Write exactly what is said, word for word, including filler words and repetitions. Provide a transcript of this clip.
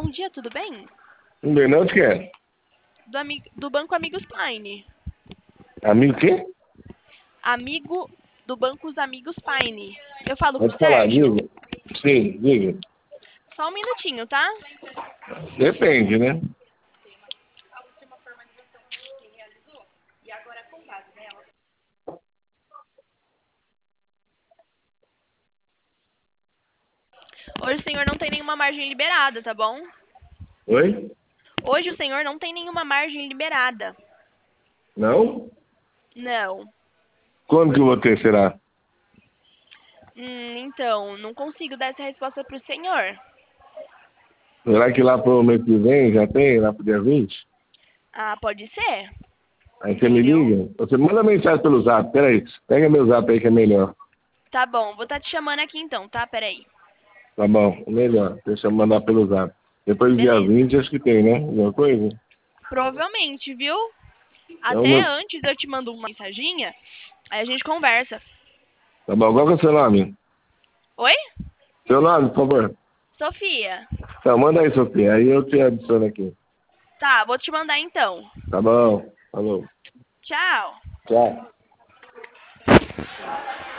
Bom dia, tudo bem? Um bem, não, de quem? Do, ami... do Banco Amigos Paine. Amigo quem? Amigo do Banco Os Amigos Paine. Eu falo com o Pode falar, Sérgio? diga. Sim, diga. Só um minutinho, tá? Depende, né? Hoje o senhor não tem nenhuma margem liberada, tá bom? Oi? Hoje o senhor não tem nenhuma margem liberada. Não? Não. Quando que eu vou ter, será? Hum, então, não consigo dar essa resposta pro senhor. Será que lá pro mês que vem já tem, lá pro dia vinte? Ah, pode ser? Aí você me Entendeu? liga? Você manda mensagem pelo zap, peraí. Pega meu zap aí que é melhor. Tá bom, vou estar te chamando aqui então, tá? Peraí. Tá bom, melhor. Deixa eu mandar pelo zap. Depois do dia Beleza. vinte acho que tem, né? Alguma coisa? Provavelmente, viu? Então, Até meu... antes eu te mando uma mensaginha, aí a gente conversa. Tá bom, qual que é o seu nome? Oi? Seu nome, por favor. Sofia. Então, manda aí, Sofia. Aí eu te adiciono aqui. Tá, vou te mandar então. Tá bom. Falou. Tchau. Tchau.